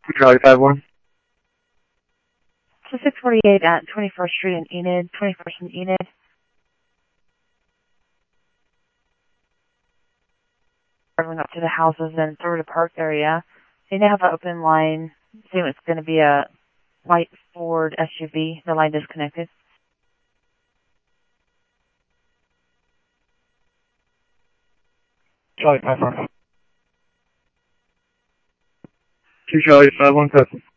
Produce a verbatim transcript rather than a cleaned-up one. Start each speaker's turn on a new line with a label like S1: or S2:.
S1: Charlie five one.
S2: So six forty-eight at twenty-first Street in Enid, twenty-first in Enid. Traveling up to the houses and through the park area. They now have an open line. Assume it's going to be a white Ford S U V. The line disconnected.
S1: Charlie five one. Two Charlie five one, custom.